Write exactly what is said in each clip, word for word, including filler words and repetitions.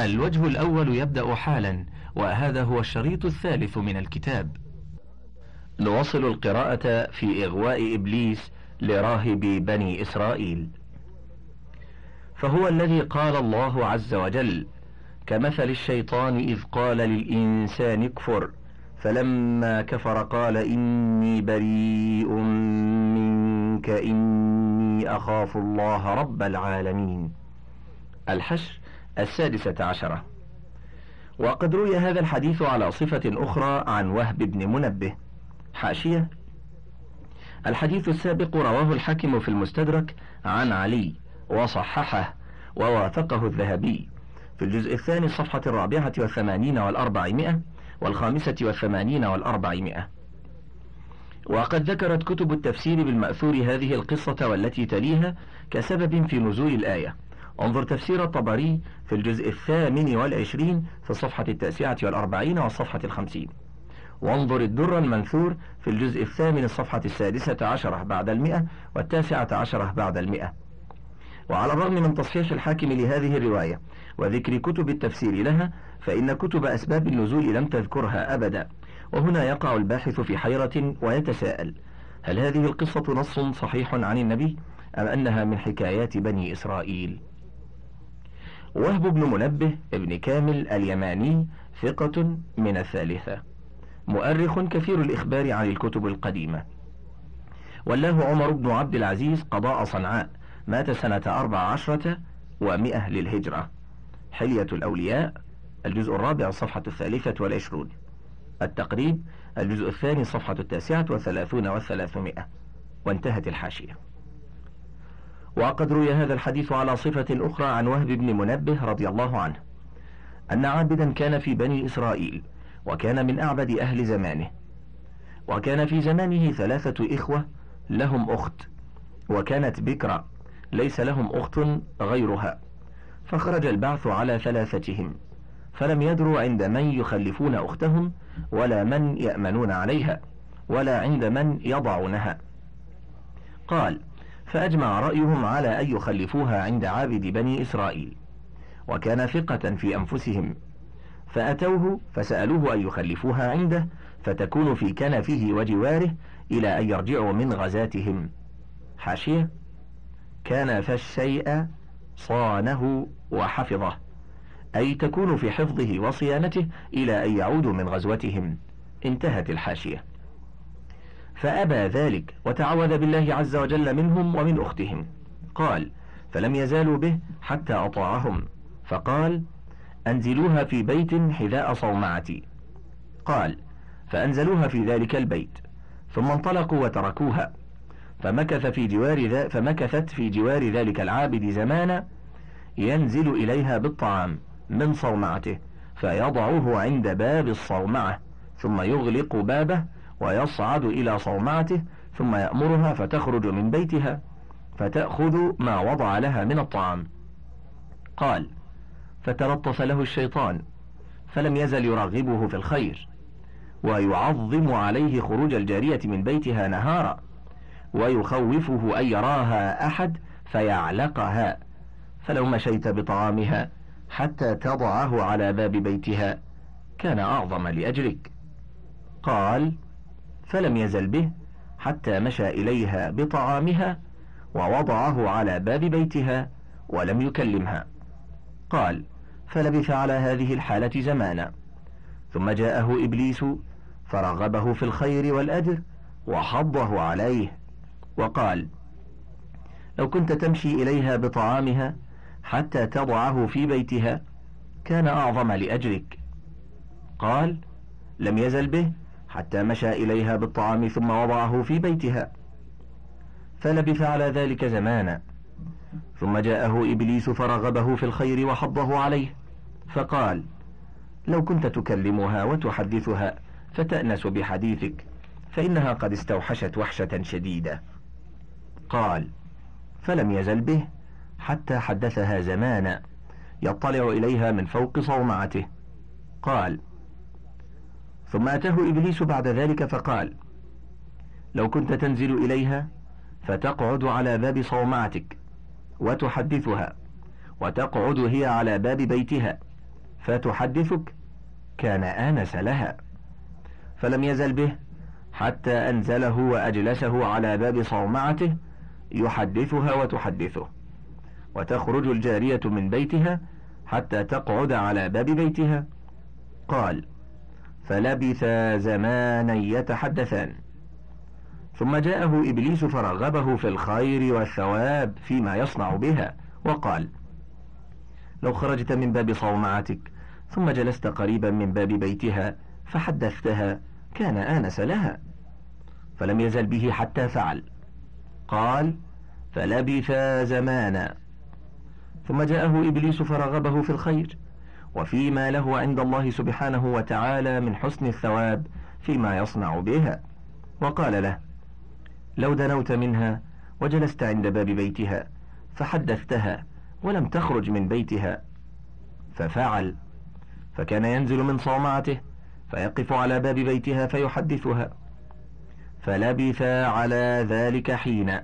الوجه الأول يبدأ حالا، وهذا هو الشريط الثالث من الكتاب. نواصل القراءة في إغواء إبليس لراهب بني إسرائيل. فهو الذي قال الله عز وجل: كمثل الشيطان إذ قال للإنسان اكفر فلما كفر قال إني بريء منك إني أخاف الله رب العالمين. الحشر السادسة عشرة. وقد روي هذا الحديث على صفة أخرى عن وهب بن منبه. حاشية: الحديث السابق رواه الحاكم في المستدرك عن علي وصححه ووافقه الذهبي في الجزء الثاني الصفحة الرابعة والثمانين والأربعمائة والخامسة والثمانين والأربعمائة. وقد ذكرت كتب التفسير بالمأثور هذه القصة والتي تليها كسبب في نزول الآية. انظر تفسير الطبري في الجزء الثامن والعشرين في الصفحة التاسعة والأربعين والصفحة الخمسين، وانظر الدر المنثور في الجزء الثامن الصفحة السادسة عشرة بعد المئة والتاسعة عشرة بعد المئة. وعلى الرغم من تصحيح الحاكم لهذه الرواية وذكر كتب التفسير لها، فإن كتب أسباب النزول لم تذكرها أبدا. وهنا يقع الباحث في حيرة ويتساءل: هل هذه القصة نص صحيح عن النبي أم أنها من حكايات بني إسرائيل؟ وهب بن منبه ابن كامل اليماني ثقة من الثالثة، مؤرخ كثير الإخبار عن الكتب القديمة. ولاه عمر بن عبد العزيز قضاء صنعاء، مات سنة أربع عشرة ومئة للهجرة. حلية الأولياء الجزء الرابع الصفحة الثالثة والعشرون. التقريب الجزء الثاني الصفحة التاسعة والثلاثون والثلاثمائة. وانتهت الحاشية. وقد روي هذا الحديث على صفة أخرى عن وهب بن منبه رضي الله عنه أن عابدا كان في بني إسرائيل، وكان من أعبد أهل زمانه، وكان في زمانه ثلاثة إخوة لهم أخت، وكانت بكرة ليس لهم أخت غيرها، فخرج البعث على ثلاثتهم، فلم يدروا عند من يخلفون أختهم، ولا من يأمنون عليها، ولا عند من يضعونها. قال: فأجمع رأيهم على أن يخلفوها عند عابد بني إسرائيل، وكان ثقة في أنفسهم، فأتوه فسألوه أن يخلفوها عنده فتكون في كنفه وجواره إلى أن يرجعوا من غزاتهم. حاشية: كنف الشيء صانه وحفظه، أي تكون في حفظه وصيانته إلى أن يعودوا من غزوتهم. انتهت الحاشية. فأبى ذلك وتعوذ بالله عز وجل منهم ومن أختهم. قال: فلم يزالوا به حتى أطاعهم، فقال: أنزلوها في بيت حذاء صومعتي. قال: فأنزلوها في ذلك البيت، ثم انطلقوا وتركوها، فمكث في جوار ذا فمكثت في جوار ذلك العابد زمانا، ينزل إليها بالطعام من صومعته فيضعه عند باب الصومعة، ثم يغلق بابه ويصعد إلى صومعته، ثم يأمرها فتخرج من بيتها فتأخذ ما وضع لها من الطعام. قال: فتلطف له الشيطان، فلم يزل يرغبه في الخير، ويعظم عليه خروج الجارية من بيتها نهارا، ويخوفه أن يراها أحد فيعلقها، فلو مشيت بطعامها حتى تضعه على باب بيتها كان أعظم لأجلك. قال: فلم يزل به حتى مشى إليها بطعامها ووضعه على باب بيتها ولم يكلمها. قال: فلبث على هذه الحالة زمانا، ثم جاءه إبليس فرغبه في الخير والأجر وحضه عليه، وقال: لو كنت تمشي إليها بطعامها حتى تضعه في بيتها كان أعظم لأجرك. قال: لم يزل به حتى مشى إليها بالطعام ثم وضعه في بيتها، فلبث على ذلك زمانا، ثم جاءه إبليس فرغبه في الخير وحضه عليه، فقال: لو كنت تكلمها وتحدثها فتأنس بحديثك فإنها قد استوحشت وحشة شديدة. قال: فلم يزل به حتى حدثها زمانا، يطلع إليها من فوق صومعته. قال: ثم أتاه إبليس بعد ذلك فقال: لو كنت تنزل إليها فتقعد على باب صومعتك وتحدثها، وتقعد هي على باب بيتها، فتحدثك كان آنس لها. فلم يزل به حتى أنزله وأجلسه على باب صومعته يحدثها وتحدثه، وتخرج الجارية من بيتها حتى تقعد على باب بيتها. قال: فلبثا زمانا يتحدثان، ثم جاءه إبليس فرغبه في الخير والثواب فيما يصنع بها، وقال: لو خرجت من باب صومعتك ثم جلست قريبا من باب بيتها فحدثتها كان آنس لها. فلم يزل به حتى فعل. قال: فلبثا زمانا، ثم جاءه إبليس فرغبه في الخير وفيما له عند الله سبحانه وتعالى من حسن الثواب فيما يصنع بها، وقال له: لو دنوت منها وجلست عند باب بيتها فحدثتها ولم تخرج من بيتها. ففعل، فكان ينزل من صومعته فيقف على باب بيتها فيحدثها. فلبث على ذلك حينا،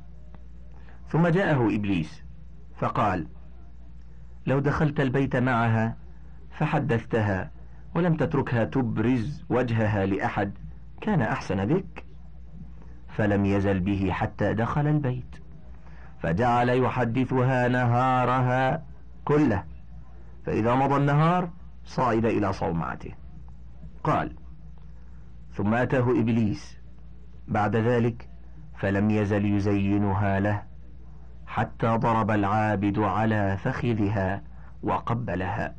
ثم جاءه إبليس فقال: لو دخلت البيت معها فحدثتها ولم تتركها تبرز وجهها لأحد كان أحسن بك. فلم يزل به حتى دخل البيت، فجعل يحدثها نهارها كله، فإذا مضى النهار صعد إلى صومعته. قال: ثم أتاه إبليس بعد ذلك فلم يزل يزينها له حتى ضرب العابد على فخذها وقبلها.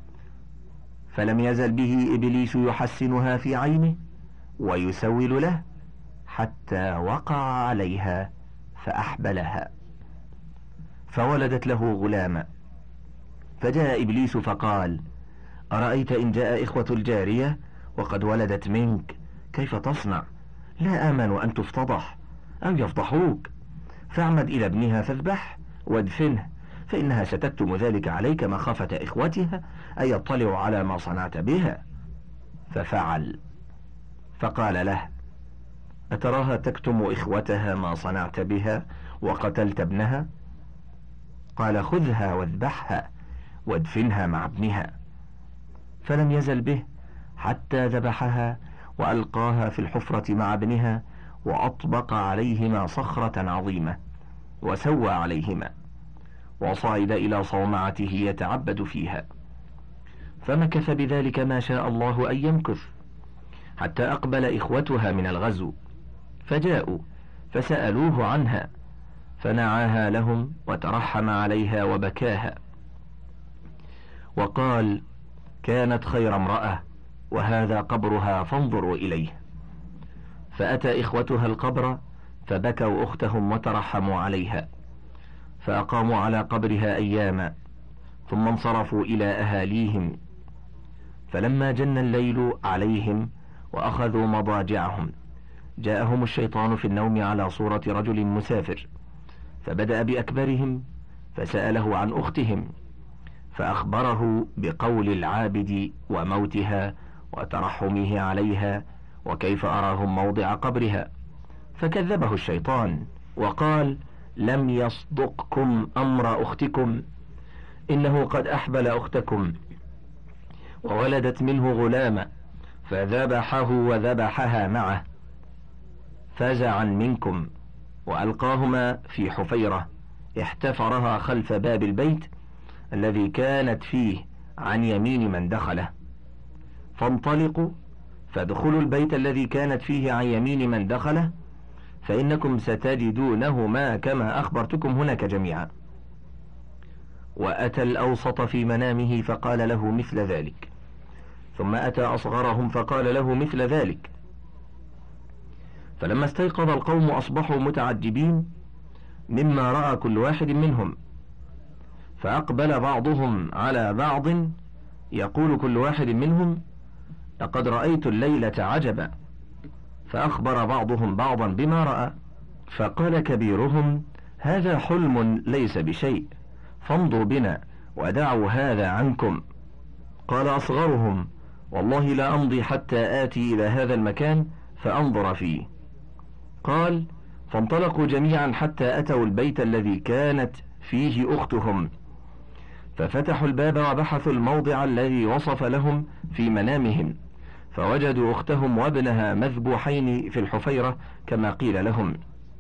فلم يزل به إبليس يحسنها في عينه ويسول له حتى وقع عليها فأحبلها، فولدت له غلاما. فجاء إبليس فقال: أرأيت إن جاء إخوة الجارية وقد ولدت منك كيف تصنع؟ لا آمن أن تفتضح أو يفضحوك، فاعمد إلى ابنها فاذبح وادفنه، فإنها ستكتم ذلك عليك مخافة إخوتها أن يطلعوا على ما صنعت بها. ففعل، فقال له: أتراها تكتم إخوتها ما صنعت بها وقتلت ابنها؟ قال: خذها واذبحها وادفنها مع ابنها. فلم يزل به حتى ذبحها وألقاها في الحفرة مع ابنها، وأطبق عليهما صخرة عظيمة وسوى عليهما، وصعد إلى صومعته يتعبد فيها. فمكث بذلك ما شاء الله أن يمكث حتى أقبل إخوتها من الغزو، فجاءوا فسألوه عنها فنعاها لهم وترحم عليها وبكاها، وقال: كانت خير امرأة وهذا قبرها فانظروا إليه. فأتى إخوتها القبر فبكوا أختهم وترحموا عليها، فأقاموا على قبرها أياما ثم انصرفوا إلى أهاليهم. فلما جن الليل عليهم وأخذوا مضاجعهم جاءهم الشيطان في النوم على صورة رجل مسافر، فبدأ بأكبرهم فسأله عن أختهم، فأخبره بقول العابد وموتها وترحمه عليها وكيف أراهم موضع قبرها، فكذبه الشيطان وقال: لم يصدقكم أمر أختكم، إنه قد أحبل أختكم وولدت منه غلاما فذبحه وذبحها معه فزعا منكم، وألقاهما في حفيرة احتفرها خلف باب البيت الذي كانت فيه عن يمين من دخله، فانطلقوا فادخلوا البيت الذي كانت فيه عن يمين من دخله، فإنكم ستجدونهما كما أخبرتكم هناك جميعا. وأتى الأوسط في منامه فقال له مثل ذلك، ثم أتى أصغرهم فقال له مثل ذلك. فلما استيقظ القوم أصبحوا متعجبين مما رأى كل واحد منهم، فأقبل بعضهم على بعض يقول كل واحد منهم: لقد رأيت الليلة عجبا. فأخبر بعضهم بعضا بما رأى، فقال كبيرهم: هذا حلم ليس بشيء، فامضوا بنا ودعوا هذا عنكم. قال أصغرهم: والله لا أمضي حتى آتي إلى هذا المكان فأنظر فيه. قال: فانطلقوا جميعا حتى أتوا البيت الذي كانت فيه أختهم، ففتحوا الباب وبحثوا الموضع الذي وصف لهم في منامهم، فوجدوا أختهم وابنها مذبوحين في الحفيرة كما قيل لهم،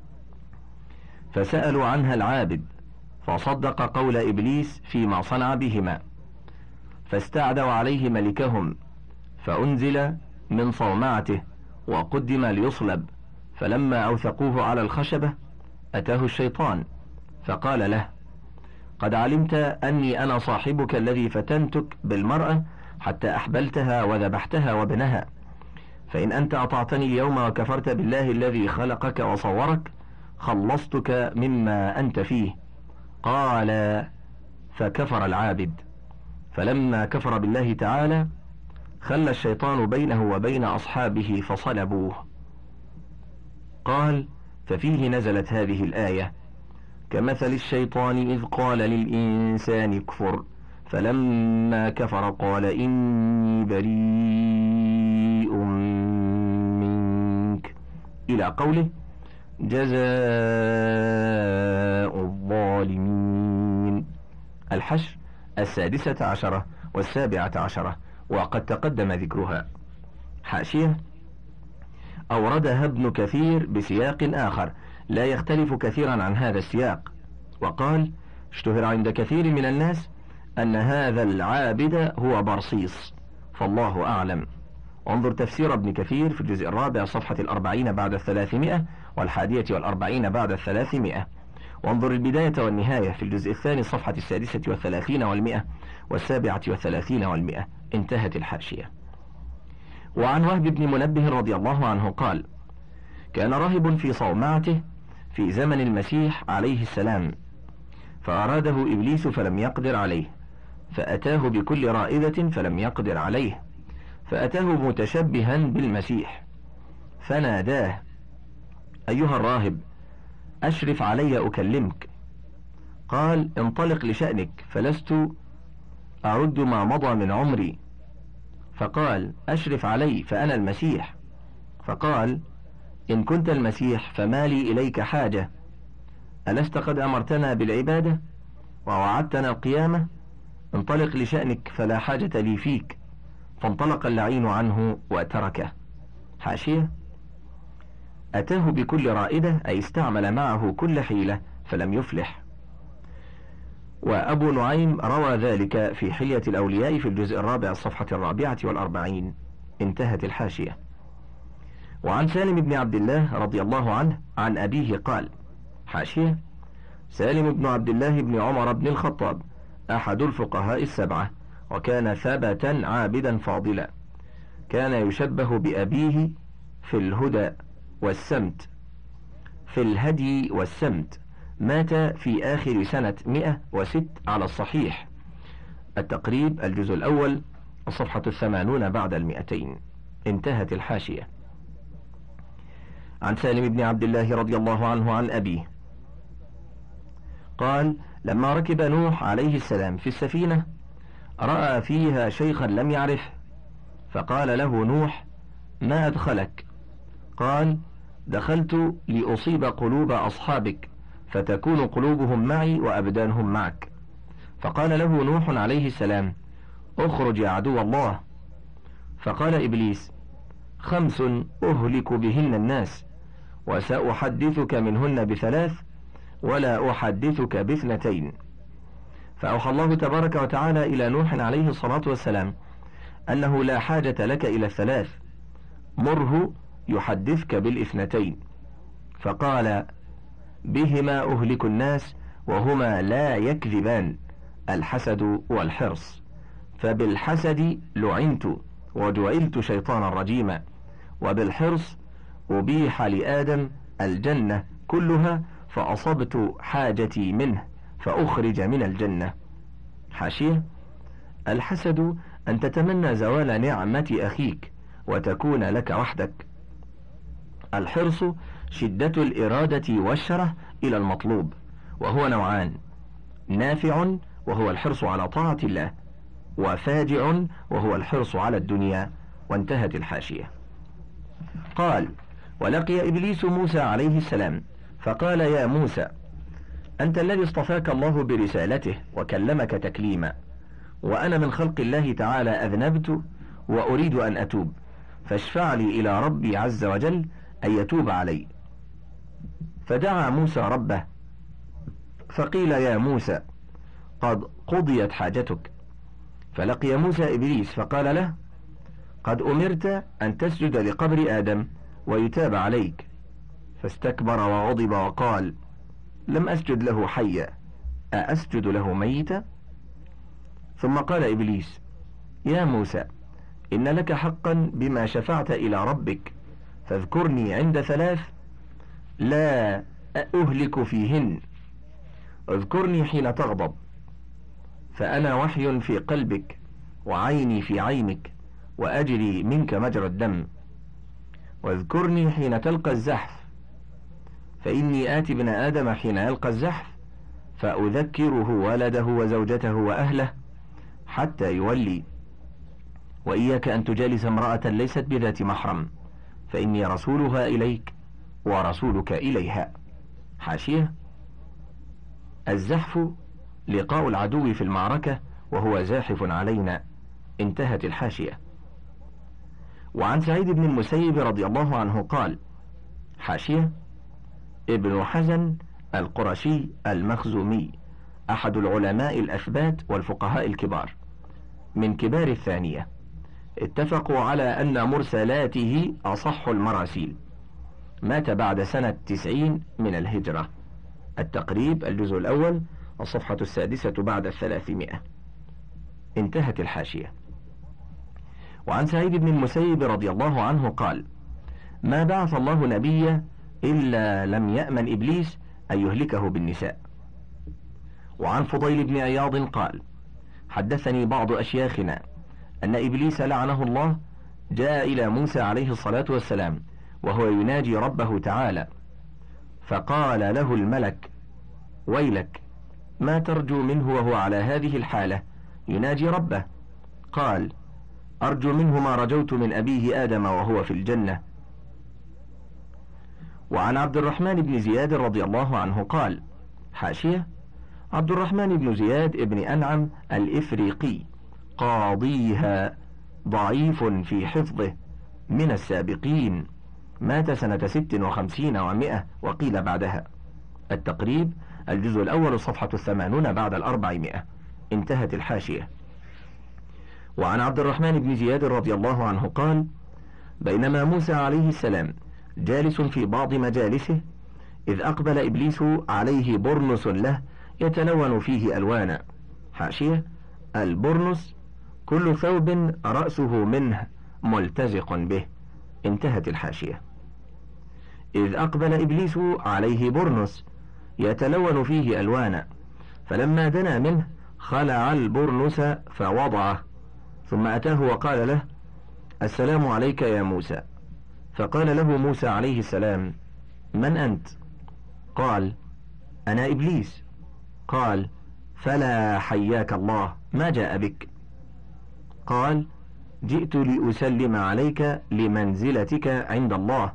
فسألوا عنها العابد فصدق قول إبليس فيما صنع بهما، فاستعدوا عليه ملكهم، فأنزل من صومعته وقدم ليصلب، فلما أوثقوه على الخشبة أتاه الشيطان فقال له: قد علمت أني أنا صاحبك الذي فتنتك بالمرأة حتى أحبلتها وذبحتها وابنها، فإن أنت أطعتني اليوم وكفرت بالله الذي خلقك وصورك خلصتك مما أنت فيه. قال: فكفر العابد، فلما كفر بالله تعالى خلى الشيطان بينه وبين أصحابه فصلبوه. قال: ففيه نزلت هذه الآية: كمثل الشيطان إذ قال للإنسان اكفر فلما كفر قال إني بريء منك، إلى قوله: جزاء الظالمين. الحشر السادسة عشرة والسابعة عشرة، وقد تقدم ذكرها. حاشية: أوردها ابن كثير بسياق آخر لا يختلف كثيرا عن هذا السياق، وقال: اشتهر عند كثير من الناس أن هذا العابد هو برصيص، فالله أعلم. انظر تفسير ابن كثير في الجزء الرابع صفحة الأربعين بعد الثلاثمائة والحادية والأربعين بعد الثلاثمائة، وانظر البداية والنهاية في الجزء الثاني صفحة السادسة والثلاثين والمئة والسابعة والثلاثين والمئة. انتهت الحاشية. وعن وهب بن منبه رضي الله عنه قال: كان راهب في صومعته في زمن المسيح عليه السلام، فأراده إبليس فلم يقدر عليه، فأتاه بكل رائدة فلم يقدر عليه، فأتاه متشبها بالمسيح فناداه: أيها الراهب أشرف علي أكلمك. قال: انطلق لشأنك فلست أعد ما مضى من عمري. فقال: أشرف علي فأنا المسيح. فقال: إن كنت المسيح فما لي إليك حاجة، ألست قد أمرتنا بالعبادة ووعدتنا القيامة؟ انطلق لشأنك فلا حاجة لي فيك. فانطلق اللعين عنه وتركه. حاشية: أتاه بكل رائدة أي استعمل معه كل حيلة فلم يفلح. وأبو نعيم روى ذلك في حلية الأولياء في الجزء الرابع الصفحة الرابعة والأربعين. انتهت الحاشية. وعن سالم بن عبد الله رضي الله عنه عن أبيه قال: حاشية: سالم بن عبد الله بن عمر بن الخطاب أحد الفقهاء السبعة، وكان ثبتا عابدا فاضلا، كان يشبه بأبيه في الهدى والسمت في الهدي والسمت، مات في آخر سنة مئة وست على الصحيح. التقريب الجزء الأول الصفحة الثمانون بعد المئتين. انتهت الحاشية. عن سالم بن عبد الله رضي الله عنه عن أبيه قال: لما ركب نوح عليه السلام في السفينة رأى فيها شيخا لم يعرفه، فقال له نوح: ما أدخلك؟ قال: دخلت لأصيب قلوب أصحابك فتكون قلوبهم معي وأبدانهم معك. فقال له نوح عليه السلام: اخرج يا عدو الله. فقال إبليس: خمس أهلك بهن الناس، وسأحدثك منهن بثلاث ولا أحدثك باثنتين. فأوحى الله تبارك وتعالى إلى نوح عليه الصلاة والسلام أنه لا حاجة لك إلى الثلاث، مره يحدثك بالاثنتين. فقال: بهما أهلك الناس وهما لا يكذبان، الحسد والحرص، فبالحسد لعنت وجعلت شيطانا رجيما، وبالحرص أبيح لآدم الجنة كلها فأصبت حاجتي منه فأخرج من الجنة. حاشية: الحسد أن تتمنى زوال نعمة أخيك وتكون لك وحدك. الحرص شدة الإرادة والشره إلى المطلوب، وهو نوعان: نافع وهو الحرص على طاعة الله، وفاجع وهو الحرص على الدنيا. وانتهت الحاشية. قال: ولقي إبليس موسى عليه السلام فقال: يا موسى، أنت الذي اصطفاك الله برسالته وكلمك تكليما، وأنا من خلق الله تعالى أذنبت وأريد أن أتوب، فاشفع لي إلى ربي عز وجل أن يتوب علي. فدعا موسى ربه فقيل يا موسى قد قضيت حاجتك. فلقي موسى إبليس فقال له قد أمرت أن تسجد لقبر آدم ويتاب عليك. فاستكبر وغضب وقال لم أسجد له حيا أأسجد له ميتا؟ ثم قال إبليس يا موسى إن لك حقا بما شفعت إلى ربك، فاذكرني عند ثلاث لا أهلك فيهن. اذكرني حين تغضب، فأنا وحي في قلبك وعيني في عينك وأجري منك مجرى الدم. واذكرني حين تلقى الزحف، فإني آتي ابن آدم حين يلقى الزحف فأذكره ولده وزوجته وأهله حتى يولي. وإياك أن تجالس امرأة ليست بذات محرم، فإني رسولها إليك ورسولك إليها. حاشية: الزحف لقاء العدو في المعركة وهو زاحف علينا. انتهت الحاشية. وعن سعيد بن المسيب رضي الله عنه قال: حاشية: ابن حزن القرشي المخزومي أحد العلماء الأثبات والفقهاء الكبار من كبار الثانية، اتفقوا على أن مرسلاته أصح المراسيل. مات بعد سنة تسعين من الهجرة. التقريب الجزء الأول الصفحة السادسة بعد الثلاثمائة. انتهت الحاشية. وعن سعيد بن المسيب رضي الله عنه قال: ما بعث الله نبيا إلا لم يأمن إبليس أن يهلكه بالنساء. وعن فضيل بن عياض قال: حدثني بعض أشياخنا أن إبليس لعنه الله جاء إلى موسى عليه الصلاة والسلام وهو يناجي ربه تعالى، فقال له الملك: ويلك، ما ترجو منه وهو على هذه الحالة يناجي ربه؟ قال: أرجو منه ما رجوت من أبيه آدم وهو في الجنة. وعن عبد الرحمن بن زياد رضي الله عنه قال: حاشية: عبد الرحمن بن زياد ابن أنعم الإفريقي قاضيها ضعيف في حفظه من السابقين، مات سنة ست وخمسين ومائة وقيل بعدها. التقريب الجزء الأول الصفحة الثمانون بعد الأربعمائة. انتهت الحاشية. وعن عبد الرحمن بن زياد رضي الله عنه قال: بينما موسى عليه السلام جالس في بعض مجالسه إذ أقبل إبليس عليه برنس له يتلون فيه ألوانا. حاشية: البرنس كل ثوب رأسه منه ملتزق به. انتهت الحاشية. إذ أقبل إبليس عليه برنس يتلون فيه ألوانا، فلما دنا منه خلع البرنس فوضعه، ثم أتاه وقال له: السلام عليك يا موسى. فقال له موسى عليه السلام: من أنت؟ قال: أنا إبليس. قال: فلا حياك الله، ما جاء بك؟ قال: جئت لأسلم عليك لمنزلتك عند الله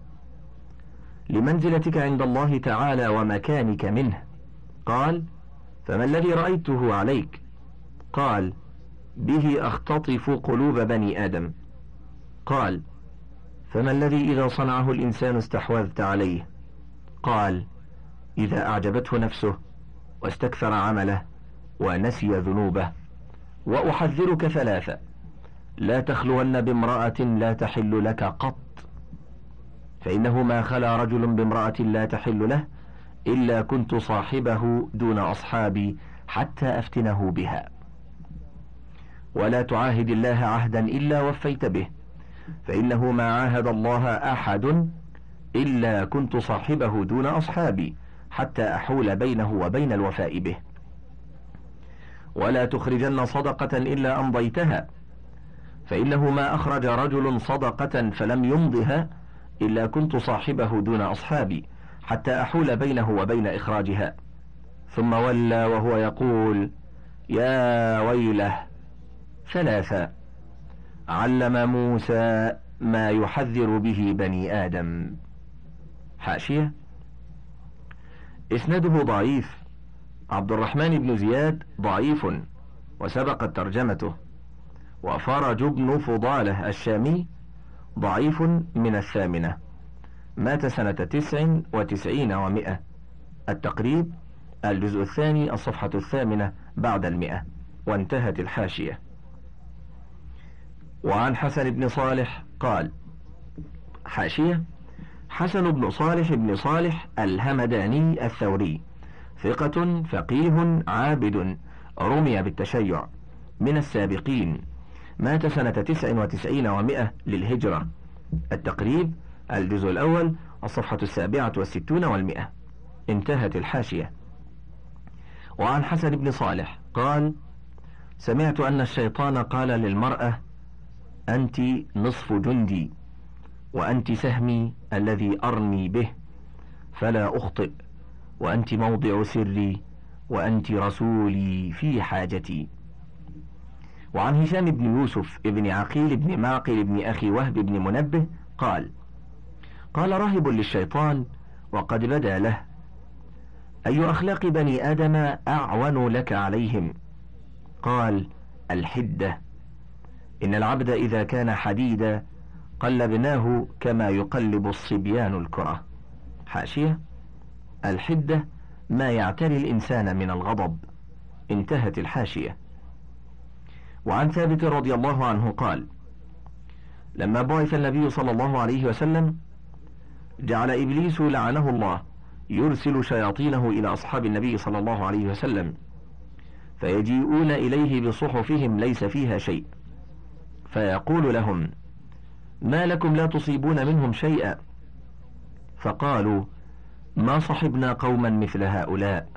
لمنزلتك عند الله تعالى ومكانك منه. قال: فما الذي رأيته عليك؟ قال: به أختطف قلوب بني آدم. قال: فما الذي إذا صنعه الإنسان استحوذت عليه؟ قال: إذا أعجبته نفسه واستكثر عمله ونسي ذنوبه. وأحذرك ثلاثة: لا تخلون بامرأة لا تحل لك قط، فإنه ما خلا رجل بامرأة لا تحل له إلا كنت صاحبه دون أصحابي حتى أفتنه بها. ولا تعاهد الله عهدا إلا وفيت به، فإنه ما عاهد الله أحد إلا كنت صاحبه دون أصحابي حتى أحول بينه وبين الوفاء به. ولا تخرجن صدقة إلا أمضيتها، فإنه ما أخرج رجل صدقة فلم يمضها إلا كنت صاحبه دون أصحابي حتى أحول بينه وبين إخراجها. ثم ولى وهو يقول: يا ويله. ثلاثة: علم موسى ما يحذر به بني آدم. حاشية: إسناده ضعيف، عبد الرحمن بن زياد ضعيف وسبقت ترجمته. وفرج بن فضالة الشامي ضعيف من الثامنة، مات سنة تسع وتسعين ومئة. التقريب الجزء الثاني الصفحة الثامنة بعد المئة، وانتهت الحاشية. وعن حسن بن صالح قال: حاشية: حسن بن صالح بن صالح الهمداني الثوري ثقة فقيه عابد، رمي بالتشيع، من السابقين، مات سنة تسع وتسعين ومئة للهجرة. التقريب الجزء الأول الصفحة السابعة والستون والمئة، انتهت الحاشية. وعن حسن بن صالح قال: سمعت أن الشيطان قال للمرأة: أنت نصف جندي، وأنت سهمي الذي أرمي به فلا أخطئ، وأنت موضع سري، وأنت رسولي في حاجتي. وعن هشام بن يوسف ابن عقيل بن معقل بن أخي وهب بن منبه قال: قال راهب للشيطان وقد بدا له: أي أخلاق بني آدم أعون لك عليهم؟ قال: الحدة. إن العبد إذا كان حديدا قلبناه كما يقلب الصبيان الكرة. حاشية: الحدة ما يعتري الإنسان من الغضب، انتهت الحاشية. وعن ثابت رضي الله عنه قال: لما بعث النبي صلى الله عليه وسلم جعل إبليس لعنه الله يرسل شياطينه إلى أصحاب النبي صلى الله عليه وسلم، فيجيئون إليه بصحفهم ليس فيها شيء، فيقول لهم: ما لكم لا تصيبون منهم شيئا؟ فقالوا: ما صحبنا قوما مثل هؤلاء.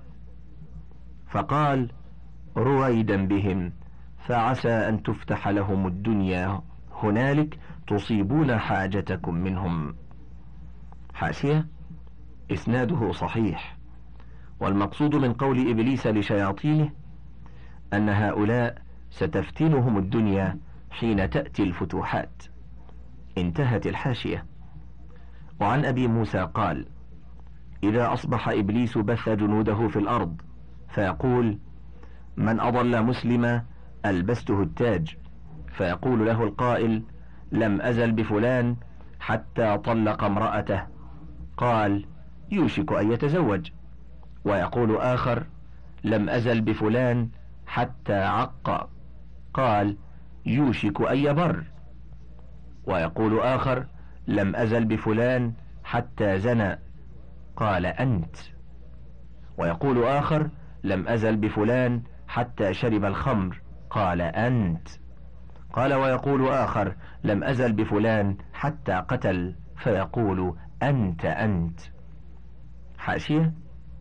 فقال: رويدا بهم، فعسى أن تفتح لهم الدنيا هنالك تصيبون حاجتكم منهم. حاشية: إسناده صحيح، والمقصود من قول إبليس لشياطينه أن هؤلاء ستفتنهم الدنيا حين تأتي الفتوحات، انتهت الحاشية. وعن أبي موسى قال: إذا أصبح إبليس بث جنوده في الأرض فيقول: من أضل مسلما ألبسته التاج، فيقول له القائل: لم أزل بفلان حتى طلق امرأته، قال: يوشك أن يتزوج. ويقول آخر: لم أزل بفلان حتى عق، قال: يوشك أن يبر. ويقول آخر: لم أزل بفلان حتى زنى، قال: أنت. ويقول آخر: لم أزل بفلان حتى شرب الخمر، قال: أنت. قال: ويقول آخر: لم أزل بفلان حتى قتل، فيقول: أنت أنت. حاشية: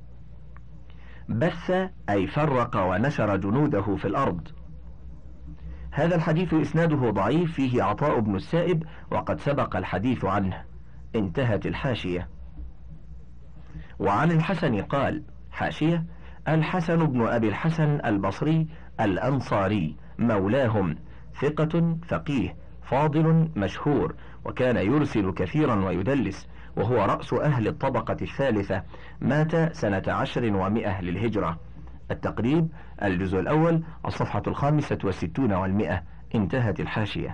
بث أي فرق ونشر جنوده في الأرض. هذا الحديث إسناده ضعيف، فيه عطاء بن السائب وقد سبق الحديث عنه، انتهت الحاشية. وعن الحسن قال: حاشية: الحسن بن أبي الحسن البصري الأنصاري مولاهم، ثقة فقيه فاضل مشهور، وكان يرسل كثيرا ويدلس، وهو رأس أهل الطبقة الثالثة، مات سنة عشر ومئة للهجرة. التقريب الجزء الأول الصفحة الخامسة والستون والمئة، انتهت الحاشية.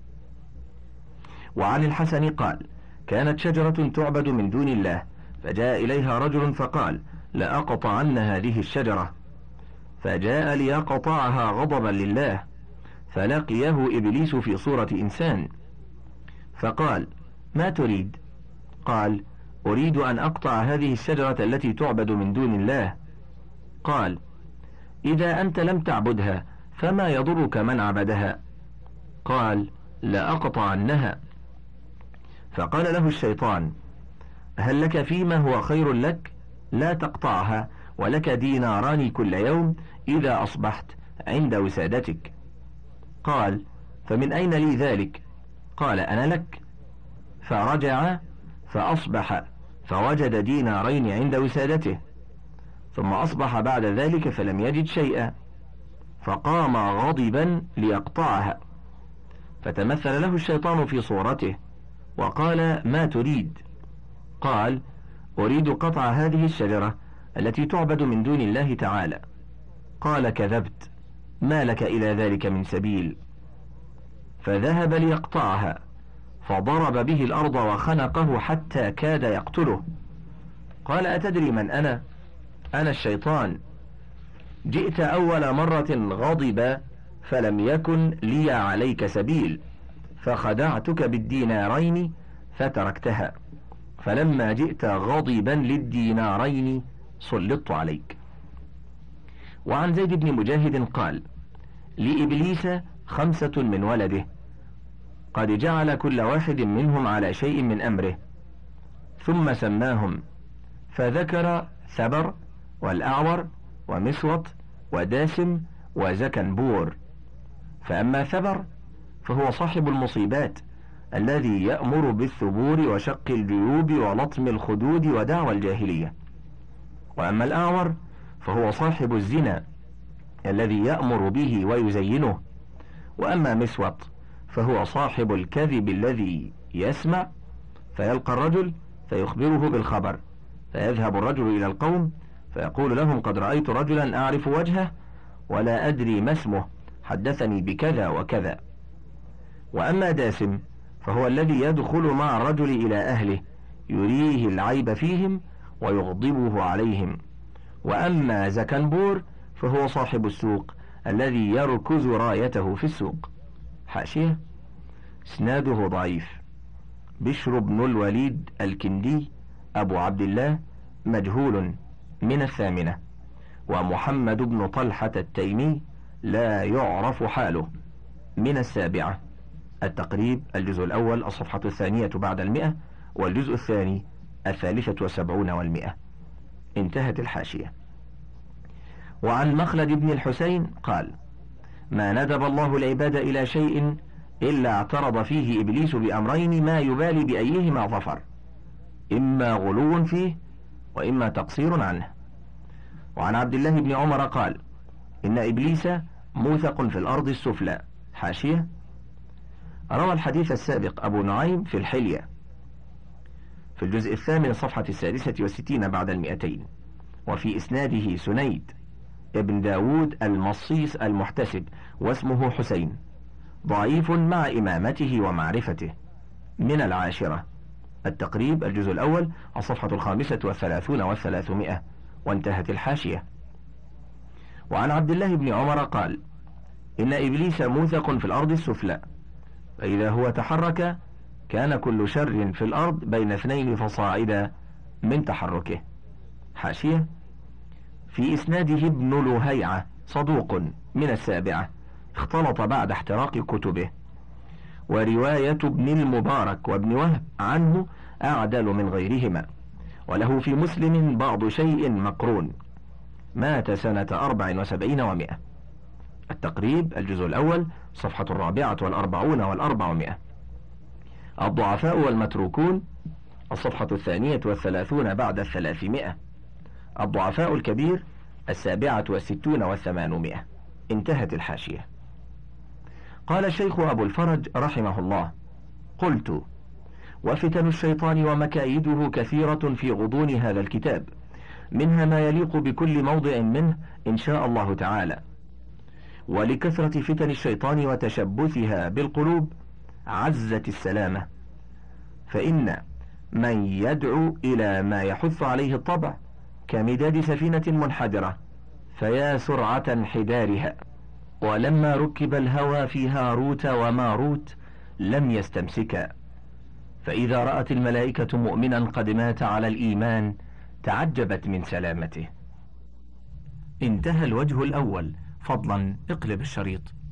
وعن الحسن قال: كانت شجرة تعبد من دون الله، فجاء إليها رجل فقال: لأقطعن هذه الشجرة، فجاء ليقطعها غضبا لله، فلقيه إبليس في صورة إنسان، فقال: ما تريد؟ قال: أريد أن أقطع هذه الشجرة التي تعبد من دون الله. قال: إذا أنت لم تعبدها فما يضرك من عبدها؟ قال: لأقطعنها. فقال له الشيطان: هل لك فيما هو خير لك؟ لا تقطعها، ولك ديناران كل يوم إذا أصبحت عند وسادتك. قال: فمن أين لي ذلك؟ قال: أنا لك. فرجع فأصبح فوجد دينارين عند وسادته، ثم أصبح بعد ذلك فلم يجد شيئا، فقام غاضبا ليقطعها، فتمثل له الشيطان في صورته وقال: ما تريد؟ قال: أريد قطع هذه الشجرة التي تعبد من دون الله تعالى. قال: كذبت، ما لك إلى ذلك من سبيل. فذهب ليقطعها، فضرب به الأرض وخنقه حتى كاد يقتله. قال: أتدري من أنا؟ أنا الشيطان. جئت أول مرة غضب فلم يكن لي عليك سبيل، فخدعتك بالدينارين فتركتها، فلما جئت غضبا للدينارين سلطت عليك. وعن زيد بن مجاهد قال: لإبليس خمسة من ولده، قد جعل كل واحد منهم على شيء من أمره، ثم سماهم، فذكر ثبر والأعور ومسوط وداسم وزكنبور. فأما ثبر فهو صاحب المصيبات، الذي يأمر بالثبور وشق الجيوب ولطم الخدود ودعوى الجاهلية. وأما الأعور فهو صاحب الزنا، الذي يأمر به ويزينه. وأما مسوط فهو صاحب الكذب، الذي يسمع فيلقى الرجل فيخبره بالخبر، فيذهب الرجل إلى القوم فيقول لهم: قد رأيت رجلا أعرف وجهه ولا أدري ما اسمه، حدثني بكذا وكذا. وأما داسم فهو الذي يدخل مع الرجل إلى أهله يريه العيب فيهم ويغضبه عليهم. وأما زكنبور فهو صاحب السوق، الذي يركز رايته في السوق. حاشية: اسناده ضعيف. بشر بن الوليد الكندي أبو عبد الله مجهول من الثامنة. ومحمد بن طلحة التيمي لا يعرف حاله من السابعة. التقريب الجزء الأول الصفحة الثانية بعد المئة، والجزء الثاني الثالثة والسبعون والمئة. انتهت الحاشية. وعن مخلد بن الحسين قال: ما ندب الله العباد إلى شيء إلا اعترض فيه إبليس بأمرين ما يبالي بأيهما ظفر، إما غلو فيه وإما تقصير عنه. وعن عبد الله بن عمر قال: إن إبليس موثق في الأرض السفلى. حاشية: روى الحديث السابق أبو نعيم في الحلية في الجزء الثامن الصفحة السادسة والستين بعد المئتين، وفي إسناده سنيد ابن داود المصيص المحتسب، واسمه حسين، ضعيف مع إمامته ومعرفته، من العاشرة. التقريب الجزء الأول الصفحة الخامسة والثلاثون والثلاثمائة. وانتهت الحاشية. وعن عبد الله بن عمر قال: إن إبليس موثق في الأرض السفلى، فإذا هو تحرك كان كل شر في الأرض بين اثنين فصاعدا من تحركه. حاشية: في إسناده ابن لهيعة صدوق من السابعة، اختلط بعد احتراق كتبه. ورواية ابن المبارك وابن وهب عنه أعدل من غيرهما، وله في مسلم بعض شيء مقرون. مات سنة أربع وسبعين ومائة. التقريب الجزء الأول صفحة الرابعة والأربعون والأربعمائة. الضعفاء والمتروكون الصفحة الثانية والثلاثون بعد الثلاثمائة. الضعفاء الكبير السابعة والستون والثمانمائة. انتهت الحاشية. قال الشيخ أبو الفرج رحمه الله: قلت: وفتن الشيطان ومكايده كثيرة في غضون هذا الكتاب، منها ما يليق بكل موضع منه إن شاء الله تعالى. ولكثرة فتن الشيطان وتشبثها بالقلوب عزت السلامة، فإن من يدعو إلى ما يحث عليه الطبع كمداد سفينة منحدرة، فيا سرعة انحدارها. ولما ركب الهوى في هاروت وماروت لم يستمسكا، فإذا رأت الملائكة مؤمنا قد مات على الإيمان تعجبت من سلامته. انتهى الوجه الأول. فضلا اقلب الشريط.